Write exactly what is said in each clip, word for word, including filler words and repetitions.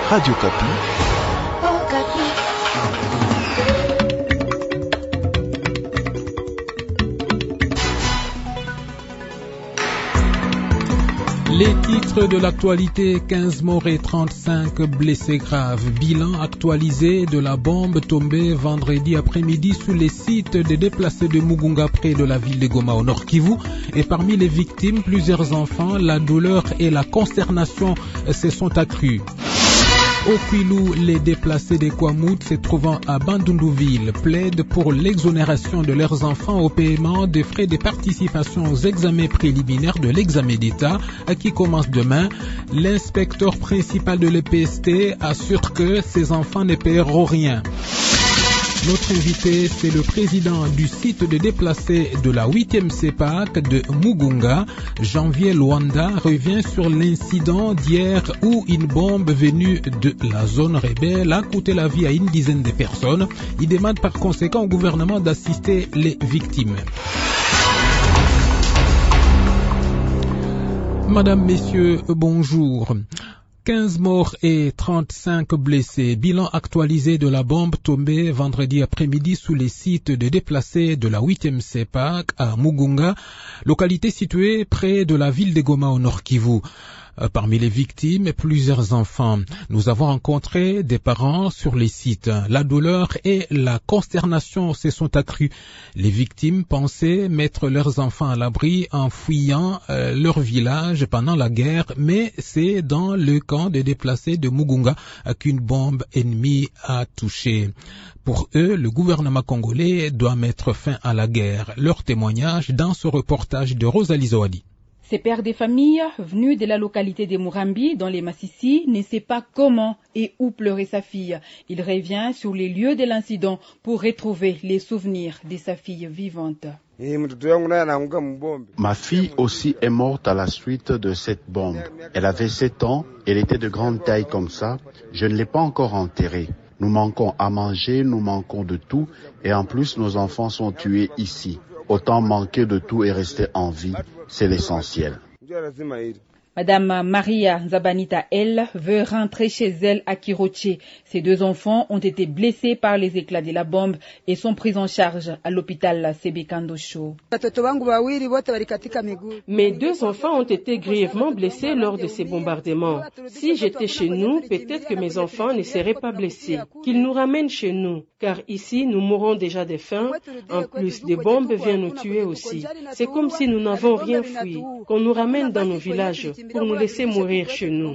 Radio Kapi. Oh, Kapi. Les titres de l'actualité, quinze morts et trente-cinq blessés graves. Bilan actualisé de la bombe tombée vendredi après-midi sous les sites des déplacés de Mugunga près de la ville de Goma au Nord Kivu. Et parmi les victimes, plusieurs enfants. La douleur et la consternation se sont accrues. Au Kwilu, les déplacés des Kwamouth se trouvant à Bandundouville plaident pour l'exonération de leurs enfants au paiement des frais de participation aux examens préliminaires de l'examen d'État qui commence demain. L'inspecteur principal de l'E P S T assure que ces enfants ne paieront rien. Notre invité, c'est le président du site de déplacés de la huitième C E P A C de Mugunga. Janvier Luanda revient sur l'incident d'hier où une bombe venue de la zone rebelle a coûté la vie à une dizaine de personnes. Il demande par conséquent au gouvernement d'assister les victimes. Madame, Messieurs, bonjour. quinze morts et trente-cinq blessés. Bilan actualisé de la bombe tombée vendredi après-midi sous les sites de déplacés de la huitième C E P A C à Mugunga, localité située près de la ville de Goma au Nord Kivu. Parmi les victimes, plusieurs enfants. Nous avons rencontré des parents sur les sites. La douleur et la consternation se sont accrues. Les victimes pensaient mettre leurs enfants à l'abri en fuyant euh, leur village pendant la guerre, mais c'est dans le camp des déplacés de Mugunga qu'une bombe ennemie a touché. Pour eux, le gouvernement congolais doit mettre fin à la guerre. Leur témoignage dans ce reportage de Rosalie Zawadi. Ces pères de famille, venus de la localité de Murambi, dans les Massissi, ne sait pas comment et où pleurer sa fille. Il revient sur les lieux de l'incident pour retrouver les souvenirs de sa fille vivante. Ma fille aussi est morte à la suite de cette bombe. Elle avait sept ans, elle était de grande taille comme ça. Je ne l'ai pas encore enterrée. Nous manquons à manger, nous manquons de tout, et en plus nos enfants sont tués ici. Autant manquer de tout et rester en vie, c'est l'essentiel. Madame Maria Zabanita, elle, veut rentrer chez elle à Kiroche. Ses deux enfants ont été blessés par les éclats de la bombe et sont pris en charge à l'hôpital Sebekandosho. Mes deux enfants ont été grièvement blessés lors de ces bombardements. Si j'étais chez nous, peut-être que mes enfants ne seraient pas blessés. Qu'ils nous ramènent chez nous, car ici nous mourons déjà de faim. En plus, des bombes viennent nous tuer aussi. C'est comme si nous n'avons rien fui. Qu'on nous ramène dans nos villages pour nous laisser mourir chez nous.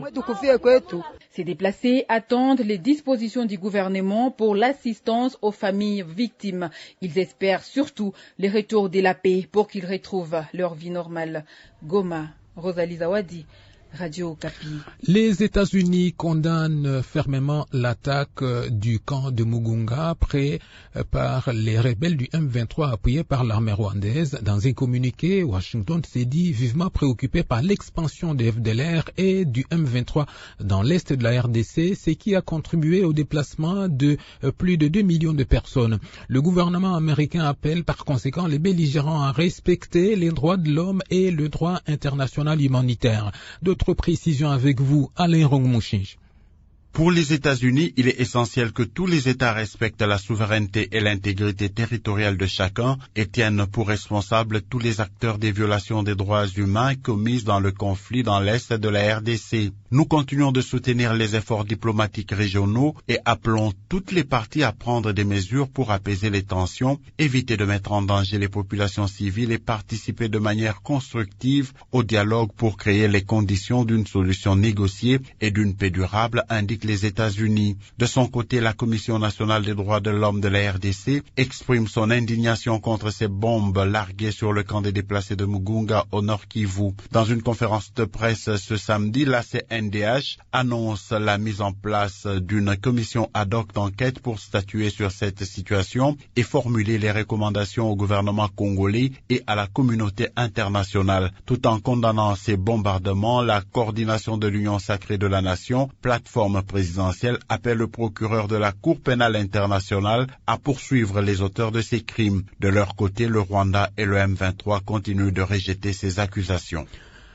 Ces déplacés attendent les dispositions du gouvernement pour l'assistance aux familles victimes. Ils espèrent surtout le retour de la paix pour qu'ils retrouvent leur vie normale. Goma, Rosalie Zawadi, Radio Kapi. Les États-Unis condamnent fermement l'attaque du camp de Mugunga pris par les rebelles du M vingt-trois appuyés par l'armée rwandaise. Dans un communiqué, Washington s'est dit vivement préoccupé par l'expansion des F D L R et du M vingt-trois dans l'est de la R D C, ce qui a contribué au déplacement de plus de deux millions de personnes. Le gouvernement américain appelle par conséquent les belligérants à respecter les droits de l'homme et le droit international humanitaire. D'autres précisions avec vous, Alain Rongmouchinch. Pour les États-Unis, il est essentiel que tous les États respectent la souveraineté et l'intégrité territoriale de chacun et tiennent pour responsables tous les acteurs des violations des droits humains commises dans le conflit dans l'Est de la R D C. Nous continuons de soutenir les efforts diplomatiques régionaux et appelons toutes les parties à prendre des mesures pour apaiser les tensions, éviter de mettre en danger les populations civiles et participer de manière constructive au dialogue pour créer les conditions d'une solution négociée et d'une paix durable, indique les États-Unis. De son côté, la Commission nationale des droits de l'homme de la R D C exprime son indignation contre ces bombes larguées sur le camp des déplacés de Mugunga au Nord Kivu. Dans une conférence de presse ce samedi, la C N D H annonce la mise en place d'une commission ad hoc d'enquête pour statuer sur cette situation et formuler les recommandations au gouvernement congolais et à la communauté internationale. Tout en condamnant ces bombardements, la coordination de l'Union sacrée de la nation, plateforme présidentielle, appelle le procureur de la Cour pénale internationale à poursuivre les auteurs de ces crimes. De leur côté, le Rwanda et le M vingt-trois continuent de rejeter ces accusations.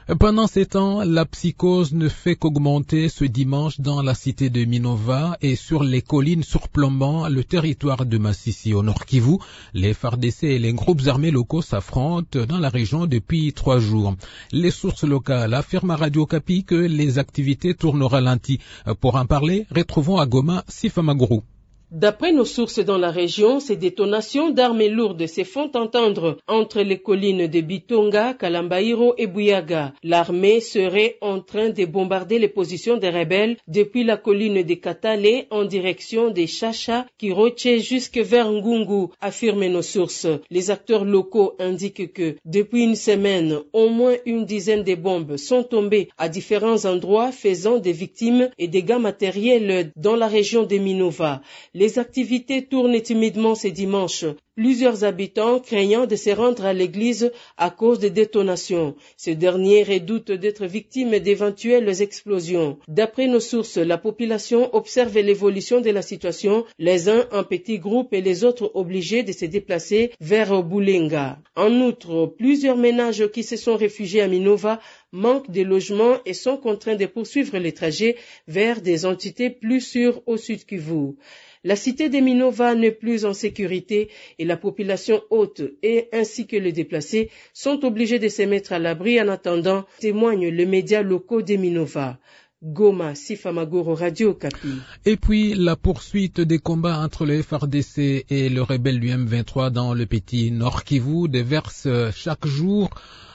Pendant ces temps, la psychose ne fait qu'augmenter ce dimanche dans la cité de Minova et sur les collines surplombant le territoire de Massissi au Nord Kivu. Les F A R D C et les groupes armés locaux s'affrontent dans la région depuis trois jours. Les sources locales affirment à Radio Kapi que les activités tournent au ralenti. Pour en parler, retrouvons à Goma Sifa Maguru. D'après nos sources dans la région, ces détonations d'armes lourdes se font entendre entre les collines de Bitonga, Kalambairo et Bouyaga. L'armée serait en train de bombarder les positions des rebelles depuis la colline de Katale en direction des Chacha, Kiroche jusque vers Ngungu, affirment nos sources. Les acteurs locaux indiquent que depuis une semaine, au moins une dizaine de bombes sont tombées à différents endroits, faisant des victimes et dégâts matériels dans la région de Minova. Les activités tournent timidement ce dimanche. Plusieurs habitants craignant de se rendre à l'église à cause des détonations. Ces derniers redoutent d'être victimes d'éventuelles explosions. D'après nos sources, la population observe l'évolution de la situation, les uns en petits groupes et les autres obligés de se déplacer vers Boulenga. En outre, plusieurs ménages qui se sont réfugiés à Minova manquent de logements et sont contraints de poursuivre les trajets vers des entités plus sûres au sud Kivu. La cité de Minova n'est plus en sécurité et la population haute et ainsi que les déplacés sont obligés de se mettre à l'abri en attendant, témoignent les médias locaux de Minova. Goma, Sifa Maguru, Radio Kapi. Et puis la poursuite des combats entre le F A R D C et le rebelle du M vingt-trois dans le petit Nord Kivu déverse chaque jour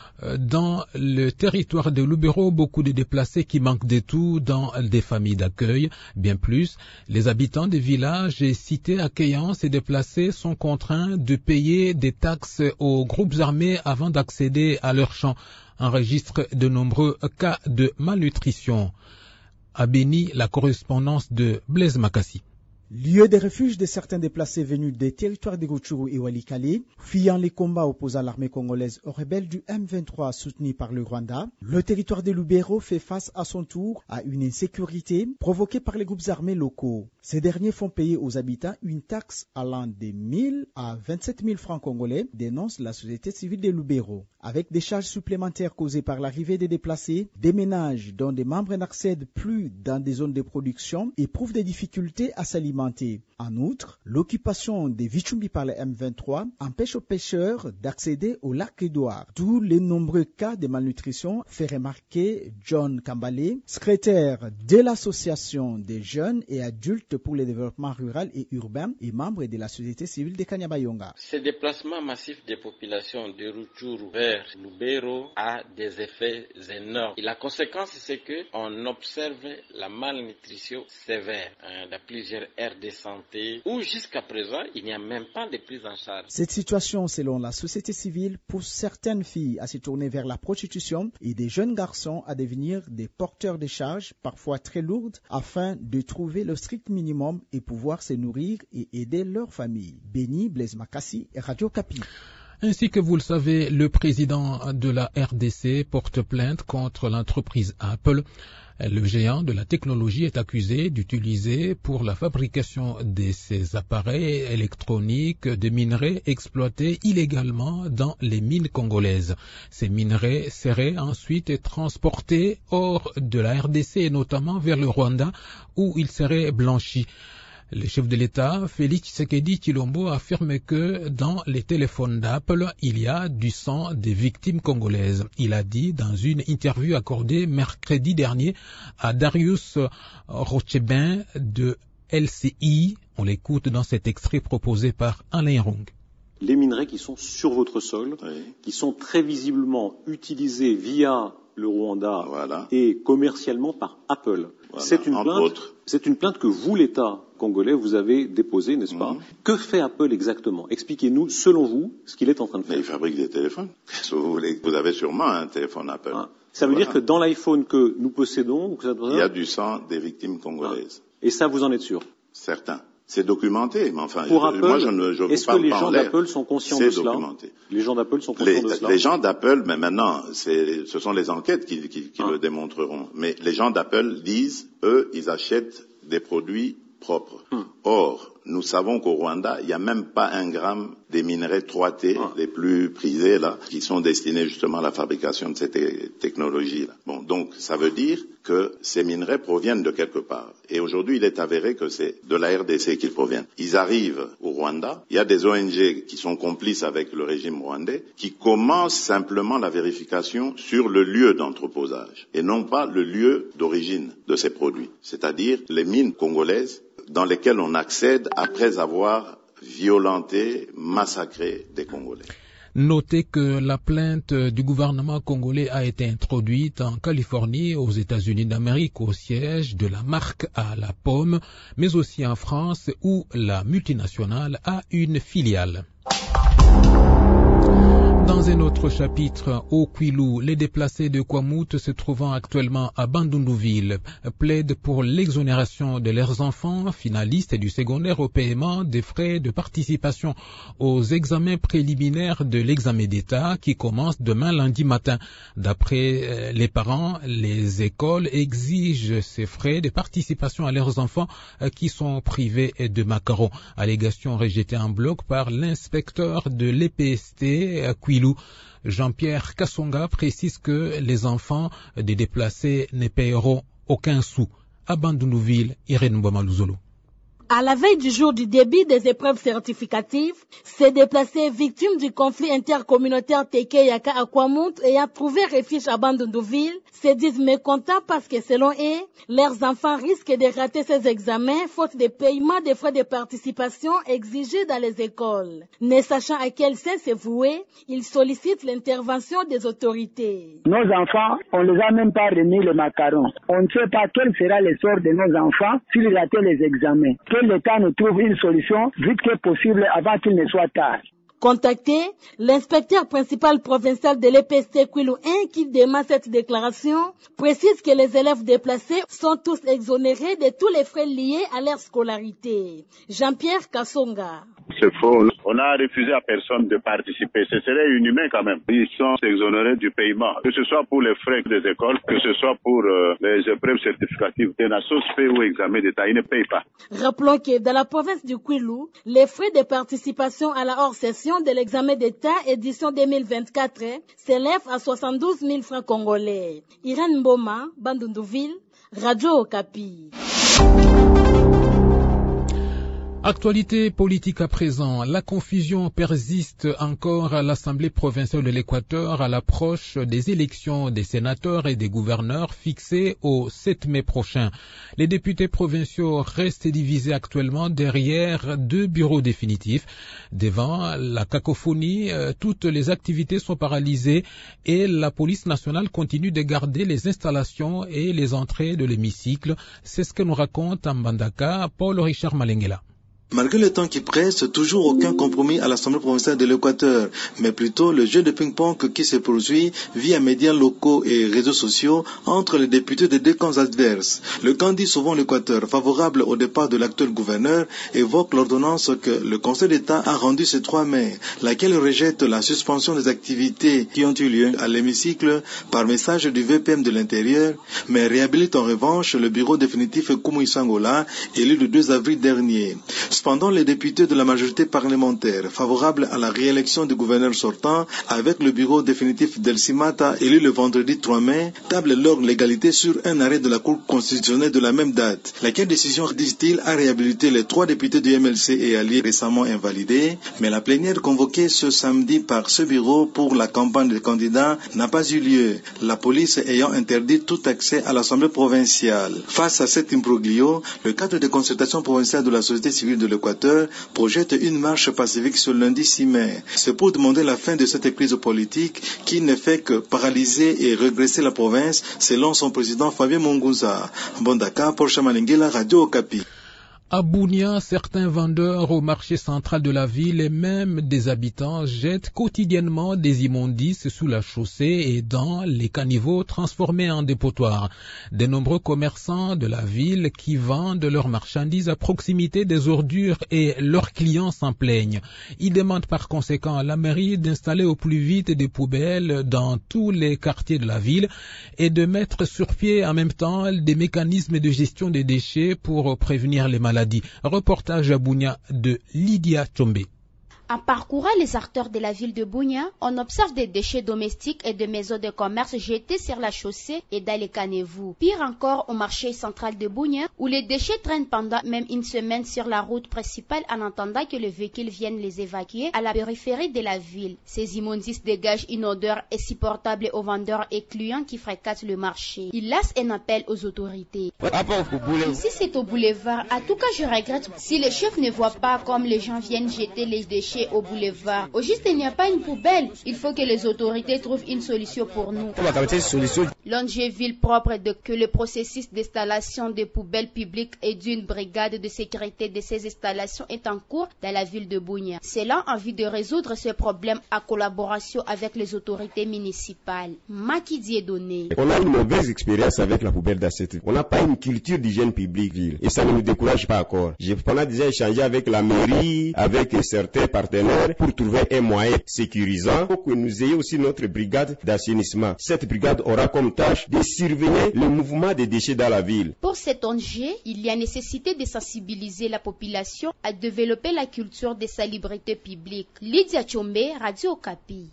dans le territoire de Lubero beaucoup de déplacés qui manquent de tout dans des familles d'accueil. Bien plus, les habitants des villages et cités accueillant ces déplacés sont contraints de payer des taxes aux groupes armés avant d'accéder à leurs champs, enregistre de nombreux cas de malnutrition. À Béni, la correspondance de Blaise Makassi. Lieu de refuge de certains déplacés venus des territoires de Rutshuru et Walikale, fuyant les combats opposant l'armée congolaise aux rebelles du M vingt-trois soutenus par le Rwanda, le territoire de Lubero fait face à son tour à une insécurité provoquée par les groupes armés locaux. Ces derniers font payer aux habitants une taxe allant de mille à vingt-sept mille francs congolais, dénonce la société civile de Lubero. Avec des charges supplémentaires causées par l'arrivée des déplacés, des ménages dont des membres n'accèdent plus dans des zones de production éprouvent des difficultés à s'alimenter. En outre, l'occupation des Vichumbi par le M vingt-trois empêche aux pêcheurs d'accéder au lac Édouard. Tous les nombreux cas de malnutrition, fait remarquer John Kambale, secrétaire de l'association des jeunes et adultes pour le développement rural et urbain et membre de la société civile de Kanyabayonga. Ce déplacement massif des populations de Rutshuru vers Lubero a des effets énormes. Et la conséquence, c'est que on observe la malnutrition sévère hein, dans plusieurs aires de santé où jusqu'à présent il n'y a même pas de prise en charge. Cette situation, selon la société civile, pousse certaines filles à se tourner vers la prostitution et des jeunes garçons à devenir des porteurs de charges parfois très lourdes afin de trouver le strict minimum et pouvoir se nourrir et aider leur famille. Béni, Blaise Makassi et Radio Kapi. Ainsi que vous le savez, le président de la R D C porte plainte contre l'entreprise Apple. Le géant de la technologie est accusé d'utiliser pour la fabrication de ses appareils électroniques des minerais exploités illégalement dans les mines congolaises. Ces minerais seraient ensuite transportés hors de la R D C et notamment vers le Rwanda où ils seraient blanchis. Le chef de l'État, Félix Tshisekedi Tshilombo, affirme que dans les téléphones d'Apple, il y a du sang des victimes congolaises. Il a dit dans une interview accordée mercredi dernier à Darius Rochebin de L C I. On l'écoute dans cet extrait proposé par Alain Rong. Les minerais qui sont sur votre sol, oui. qui sont très visiblement utilisés via le Rwanda voilà. et commercialement par Apple. Voilà, c'est une plainte. Autres. C'est une plainte que vous, l'État congolais, vous avez déposée, n'est-ce mmh. pas? Que fait Apple exactement? Expliquez-nous, selon vous, ce qu'il est en train de faire. Mais il fabrique des téléphones. Vous, voulez, vous avez sûrement un téléphone Apple. Ah. Ça veut voilà. dire que dans l'iPhone que nous possédons, que ça doit... il y a du sang des victimes congolaises. Ah. Et ça, vous en êtes sûr? Certains. C'est documenté, mais enfin, Pour je, Apple, moi je ne je est-ce vous que les parle gens d'Apple sont conscients de cela? Documenté. Les gens d'Apple sont conscients les, de cela? Les gens d'Apple, mais maintenant, c'est, ce sont les enquêtes qui, qui, qui ah. le démontreront. Mais les gens d'Apple disent, eux, ils achètent des produits propres. Hum. Or, nous savons qu'au Rwanda, il n'y a même pas un gramme des minerais trois T ah. les plus prisés là, qui sont destinés justement à la fabrication de cette technologie là. Bon, donc ça veut dire que ces minerais proviennent de quelque part. Et aujourd'hui, il est avéré que c'est de la R D C qu'ils proviennent. Ils arrivent au Rwanda. Il y a des O N G qui sont complices avec le régime rwandais, qui commencent simplement la vérification sur le lieu d'entreposage et non pas le lieu d'origine de ces produits, c'est-à-dire les mines congolaises dans lesquelles on accède après avoir violenté, massacré des Congolais. Notez que la plainte du gouvernement congolais a été introduite en Californie, aux États-Unis d'Amérique, au siège de la marque à la pomme, mais aussi en France où la multinationale a une filiale. Dans un autre chapitre, au Kwilu, les déplacés de Kwamouth se trouvant actuellement à Bandundu-Ville plaident pour l'exonération de leurs enfants finalistes du secondaire au paiement des frais de participation aux examens préliminaires de l'examen d'État qui commence demain lundi matin. D'après les parents, les écoles exigent ces frais de participation à leurs enfants qui sont privés de macarons. Allégation rejetée en bloc par l'inspecteur de l'E P S T Kwilu. Jean-Pierre Kassonga précise que les enfants des déplacés ne paieront aucun sou. À Bandundu-Ville, Irène Mbouamaluzolo. À la veille du jour du début des épreuves certificatives, ces déplacés victimes du conflit intercommunautaire Teke-Yaka à Kwamouth ayant trouvé refuge à Bandundu-Ville se disent mécontents parce que selon eux, leurs enfants risquent de rater ces examens faute de paiement des frais de participation exigés dans les écoles. Ne sachant à quel sens se vouer, ils sollicitent l'intervention des autorités. Nos enfants, on ne les a même pas remis le macaron. On ne sait pas quel sera le sort de nos enfants s'ils rataient les examens. Que l'État nous trouve une solution vite que possible avant qu'il ne soit tard. Contacté, l'inspecteur principal provincial de l'E P S T Kwilu un qui demande cette déclaration précise que les élèves déplacés sont tous exonérés de tous les frais liés à leur scolarité. Jean-Pierre Kassonga. C'est faux. On a refusé à personne de participer. Ce serait inhumain quand même. Ils sont exonérés du paiement, que ce soit pour les frais des écoles, que ce soit pour euh, les épreuves certificatives. De la sauce paie ou examen d'État, ils ne payent pas. Rappelons que dans la province du Kwilu, les frais de participation à la hors-session de l'examen d'État édition deux mille vingt-quatre s'élèvent à soixante-douze mille francs congolais. Irène Mboma, Bandundu-Ville, Radio Okapi. Actualité politique à présent. La confusion persiste encore à l'Assemblée provinciale de l'Équateur à l'approche des élections des sénateurs et des gouverneurs fixées au sept mai prochain. Les députés provinciaux restent divisés actuellement derrière deux bureaux définitifs. Devant la cacophonie, toutes les activités sont paralysées et la police nationale continue de garder les installations et les entrées de l'hémicycle. C'est ce que nous raconte en Mbandaka Paul Richard Malengela. Malgré le temps qui presse, toujours aucun compromis à l'Assemblée provinciale de l'Équateur, mais plutôt le jeu de ping-pong qui se poursuit via médias locaux et réseaux sociaux entre les députés des deux camps adverses. Le camp dit souvent l'Équateur, favorable au départ de l'actuel gouverneur, évoque l'ordonnance que le Conseil d'État a rendue ce trois mai, laquelle rejette la suspension des activités qui ont eu lieu à l'hémicycle par message du V P M de l'Intérieur, mais réhabilite en revanche le bureau définitif Kumu Isangola, élu le deux avril dernier. Cependant, les députés de la majorité parlementaire, favorables à la réélection du gouverneur sortant, avec le bureau définitif d'Elsimata, élu le vendredi trois mai, tablent leur légalité sur un arrêt de la Cour constitutionnelle de la même date. Laquelle décision, disent-ils, a réhabilité les trois députés du M L C et alliés récemment invalidés, mais la plénière convoquée ce samedi par ce bureau pour la campagne des candidats n'a pas eu lieu, la police ayant interdit tout accès à l'Assemblée provinciale. Face à cet imbroglio, le cadre de concertation provinciale de la société civile de l'Équateur projette une marche pacifique ce lundi six mai. C'est pour demander la fin de cette crise politique qui ne fait que paralyser et régresser la province, selon son président Fabien Monguza. Bondaka, Porsche Malengela, Radio Okapi. À Bunia, certains vendeurs au marché central de la ville et même des habitants jettent quotidiennement des immondices sous la chaussée et dans les caniveaux transformés en dépotoirs. De nombreux commerçants de la ville qui vendent leurs marchandises à proximité des ordures et leurs clients s'en plaignent. Ils demandent par conséquent à la mairie d'installer au plus vite des poubelles dans tous les quartiers de la ville et de mettre sur pied en même temps des mécanismes de gestion des déchets pour prévenir les maladies. maladies. Reportage à Bunia de Lydia Chombe. En parcourant les acteurs de la ville de Bunia, on observe des déchets domestiques et de maisons de commerce jetés sur la chaussée et dans les caniveaux. Pire encore au marché central de Bunia, où les déchets traînent pendant même une semaine sur la route principale en attendant que les véhicules viennent les évacuer à la périphérie de la ville. Ces immondices dégagent une odeur insupportable aux vendeurs et clients qui fréquentent le marché. Ils lancent un appel aux autorités. Ici c'est au boulevard. En tout cas je regrette si les chefs ne voient pas comme les gens viennent jeter les déchets au boulevard. Au juste, il n'y a pas une poubelle. Il faut que les autorités trouvent une solution pour nous. L'O N G Ville propre de que le processus d'installation des poubelles publiques et d'une brigade de sécurité de ces installations est en cours dans la ville de Bunia. Cela en vue de résoudre ce problème en collaboration avec les autorités municipales. Maki Dieudonné. On a une mauvaise expérience avec la poubelle d'Asset. On n'a pas une culture d'hygiène publique ville. Et ça ne nous décourage pas encore. J'ai pendant déjà échangé avec la mairie, avec certains partenaires pour trouver un moyen sécurisant pour que nous ayons aussi notre brigade d'assainissement. Cette brigade aura comme tâche de surveiller le mouvement des déchets dans la ville. Pour cet O N G, il y a nécessité de sensibiliser la population à développer la culture de salubrité publique. Lydia Chombe, Radio Okapi.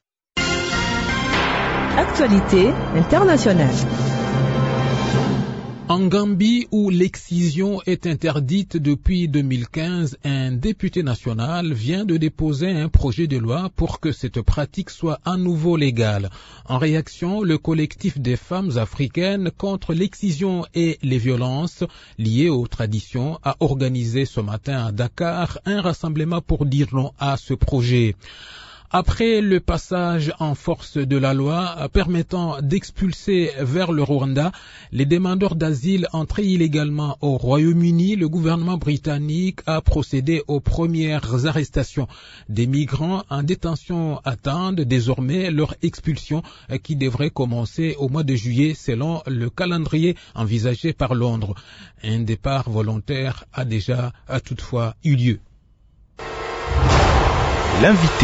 Actualité internationale. En Gambie, où l'excision est interdite depuis deux mille quinze, un député national vient de déposer un projet de loi pour que cette pratique soit à nouveau légale. En réaction, le collectif des femmes africaines contre l'excision et les violences liées aux traditions a organisé ce matin à Dakar un rassemblement pour dire non à ce projet. Après le passage en force de la loi permettant d'expulser vers le Rwanda les demandeurs d'asile entrés illégalement au Royaume-Uni, le gouvernement britannique a procédé aux premières arrestations. Des migrants en détention attendent désormais leur expulsion qui devrait commencer au mois de juillet selon le calendrier envisagé par Londres. Un départ volontaire a déjà a toutefois eu lieu. L'invité.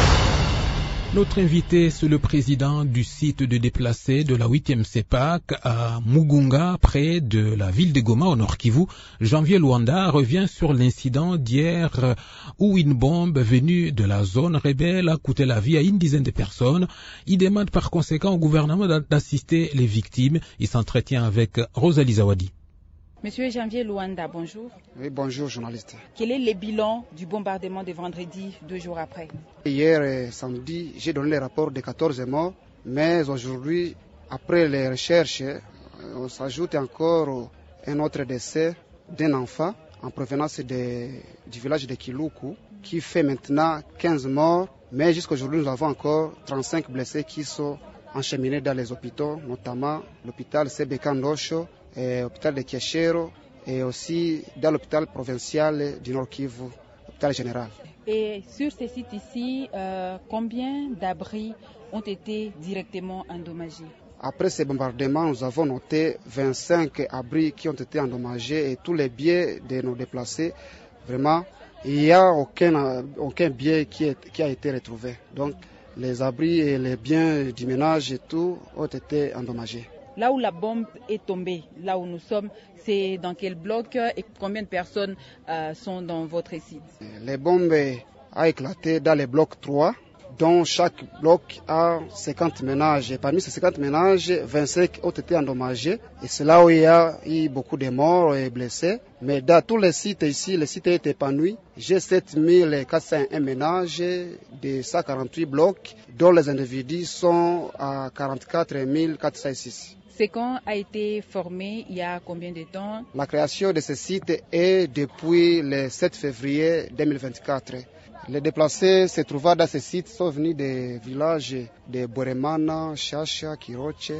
Notre invité, c'est le président du site de déplacés de la huitième CEPAC à Mugunga, près de la ville de Goma, au Nord Kivu. Janvier Luanda revient sur l'incident d'hier où une bombe venue de la zone rebelle a coûté la vie à une dizaine de personnes. Il demande par conséquent au gouvernement d'assister les victimes. Il s'entretient avec Rosalie Zawadi. Monsieur Janvier Luanda, bonjour. Oui, bonjour, journaliste. Quel est le bilan du bombardement de vendredi, deux jours après? Hier, samedi, j'ai donné le rapport de quatorze morts, mais aujourd'hui, après les recherches, on s'ajoute encore un autre décès d'un enfant en provenance de, du village de Kiluku, qui fait maintenant quinze morts, mais jusqu'à aujourd'hui, nous avons encore trente-cinq blessés qui sont acheminés dans les hôpitaux, notamment l'hôpital Sebekandosho, et l'hôpital de Kieshero et aussi dans l'hôpital provincial du Nord Kivu, l'hôpital général. Et sur ces sites ici, euh, combien d'abris ont été directement endommagés? Après ces bombardements, nous avons noté vingt-cinq abris qui ont été endommagés et tous les biens de nos déplacés, vraiment, il n'y a aucun, aucun bien qui, est, qui a été retrouvé. Donc les abris et les biens du ménage et tout ont été endommagés. Là où la bombe est tombée, là où nous sommes, c'est dans quel bloc et combien de personnes euh, sont dans votre site? Les bombes ont éclaté dans le bloc trois, dont chaque bloc a cinquante ménages. Et parmi ces cinquante ménages, vingt-cinq ont été endommagés. Et c'est là où il y a eu beaucoup de morts et blessés. Mais dans tous les sites ici, le site est épanoui. J'ai sept mille quatre cent un ménages de cent quarante-huit blocs, dont les individus sont à quarante-quatre mille quatre cent six. Ce camp a été formé il y a combien de temps? La création de ce site est depuis le sept février deux mille vingt-quatre. Les déplacés se trouvant dans ce site sont venus des villages de Boremana, Chacha, Kiroche,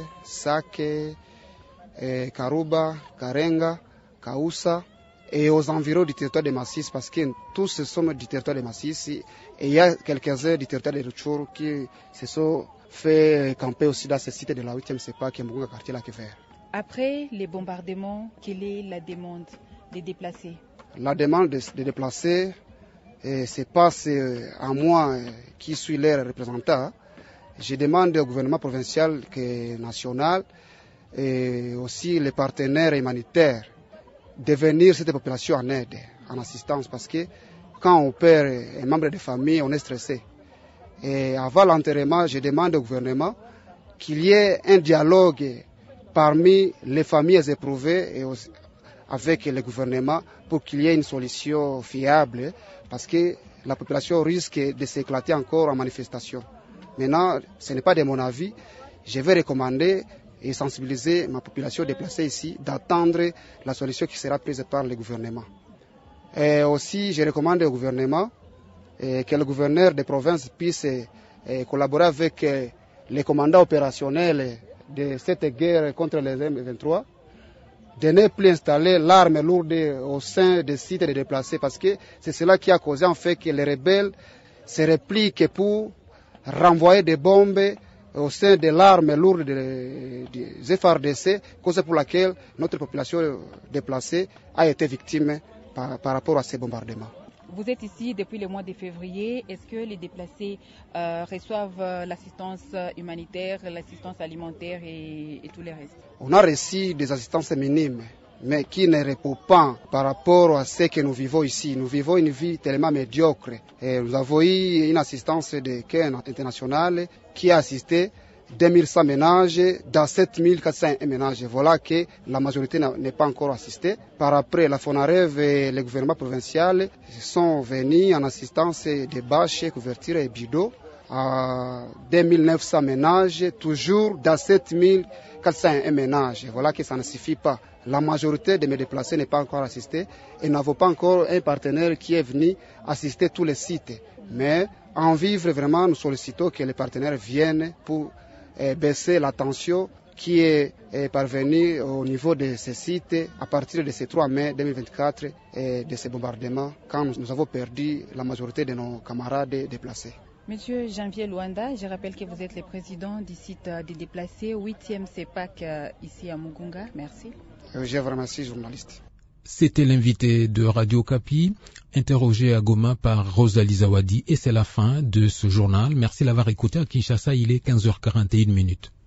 Sake, eh, Karuba, Karenga, Kausa et aux environs du territoire de Massis, parce que tous ce sont du territoire de Massis et il y a quelques-uns du territoire de Rutshuru qui se sont fait camper aussi dans ce site de la huitième CEPAC qui est Mugunga, quartier Lac Vert. Après les bombardements, quelle est la demande des déplacés? La demande des de déplacés, eh, c'est pas à moi eh, qui suis leur représentant. Je demande au gouvernement provincial et national et aussi les partenaires humanitaires de venir cette population en aide, en assistance, parce que quand on perd un membre de famille, on est stressé. Et avant l'enterrement, je demande au gouvernement qu'il y ait un dialogue parmi les familles éprouvées et aussi avec le gouvernement pour qu'il y ait une solution fiable, parce que la population risque de s'éclater encore en manifestation. Maintenant, ce n'est pas de mon avis, je vais recommander et sensibiliser ma population déplacée ici d'attendre la solution qui sera prise par le gouvernement. Et aussi, je recommande au gouvernement et que le gouverneur des provinces puisse et, collaborer avec et, les commandants opérationnels de cette guerre contre les M vingt-trois, de ne plus installer l'arme lourde au sein des sites de déplacés, parce que c'est cela qui a causé en fait que les rebelles se repliquent pour renvoyer des bombes au sein de l'arme lourde des F R D C, cause pour laquelle notre population déplacée a été victime par, par rapport à ces bombardements. Vous êtes ici depuis le mois de février. Est-ce que les déplacés euh, reçoivent euh, l'assistance humanitaire, l'assistance alimentaire et, et tout le reste? On a reçu des assistances minimes, mais qui ne répondent pas par rapport à ce que nous vivons ici. Nous vivons une vie tellement médiocre. Et nous avons eu une assistance de Ken internationale qui a assisté deux mille cent ménages dans sept mille quatre cents ménages. Voilà que la majorité n'est pas encore assistée. Par après, la FONAREV et le gouvernement provincial sont venus en assistance de bâches, couvertures et bidots à deux mille neuf cents ménages, toujours dans sept mille quatre cents ménages. Voilà que ça ne suffit pas. La majorité de mes déplacés n'est pas encore assistée et nous n'avons pas encore un partenaire qui est venu assister tous les sites. Mais en vivre, vraiment, nous sollicitons que les partenaires viennent pour eh, baisser la tension qui est, est parvenue au niveau de ces sites à partir de ce trois mai deux mille vingt-quatre et de ces bombardements, quand nous, nous avons perdu la majorité de nos camarades déplacés. Monsieur Janvier Luanda, je rappelle que vous êtes le président du site des déplacés, huitième C E P A C ici à Mugunga. Merci. Je vous remercie, journaliste. C'était l'invité de Radio Kapi, interrogé à Goma par Rosalie Zawadi, et c'est la fin de ce journal. Merci de l'avoir écouté à Kinshasa, il est quinze heures quarante et une minutes.